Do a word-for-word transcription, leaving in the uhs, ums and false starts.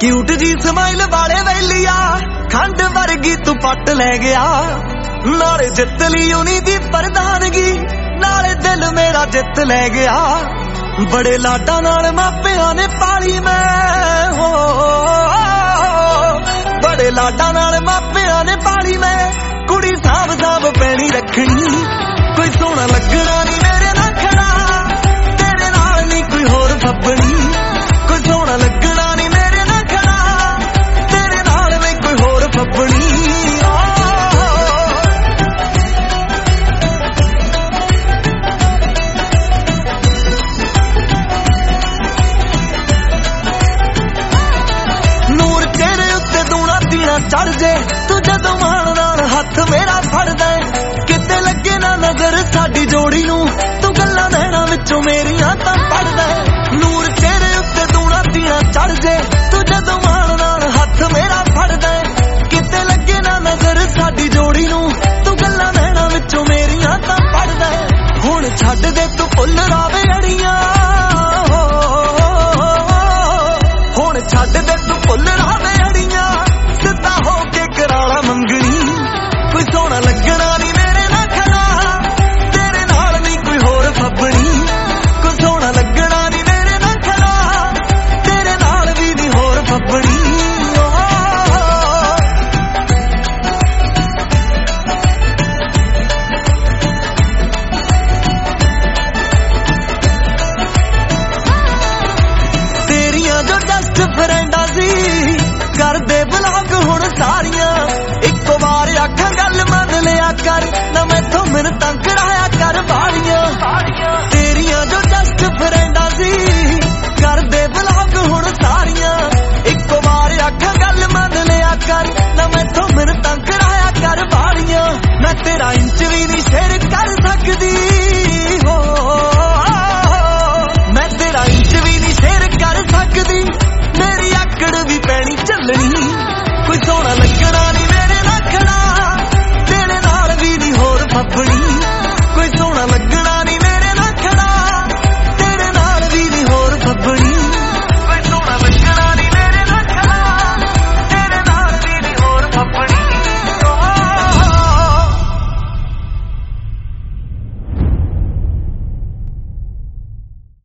cute जी smile वाले वैलिया खंड वर्गी तू पट ले गया नाले जित ली उन्हीं दी प्रधानगी नाले दिल मेरा जित ले गया बड़े लाडा नाल मापिया ने पाली मैं हो बड़े लाडा नाल मापिया ने पाली मैं कुड़ी साफ साफ पैनी रखनी कोई सोना लगना नहीं मेरे ना खड़ा तेरे नाल नहीं कोई होर फब्बनी कोई सोना लगना नहीं मेरे ना खड़ा तेरे नाल नहीं कोई होर फब्बनी चढ़ जे तू जदों मान नाल हथ मेरा फड़दा किते लगे ना नजर साडी जोड़ी नू तू गल्लां नैना विचों मेरियां तां पढ़दा नूर तेरे उत्ते दूना तीना चढ़ जे तू जदों मान नाल हथ मेरा फड़दा किते लगे ना नजर साडी जोड़ी नू तू गल्लां नैना विचों मेरियां तां पढ़दा हुण छड्ड दे तू भुल रावे अड़ियां हुण छड्ड दे तू भुल रावे अड़ियां सिद्धा होके कराला मंगनी कोई सोना लगना नहीं मेरे ना खड़ा तेरे नाल नहीं कोई होर फब्बनी कोई सोना लगना नहीं मेरे ना खड़ा तेरे नाल भी नहीं होर फब्बनी तेरियां जो जस्ट फ्रेंडा सी कर दे ब्लॉग हुण सारियां इको बार आखां गल मन लिया कर ना मैथों मिन्नतां कराया कर बारियां तेरियां जो जस्ट फ्रेंडा सी कर दे ब्लॉग हुण सारियां इको बार आखां गल मन लिया कर ना मैथों मिन्नतां कराया कर बारियां मैं तेरा इंच भी नहीं शेयर कर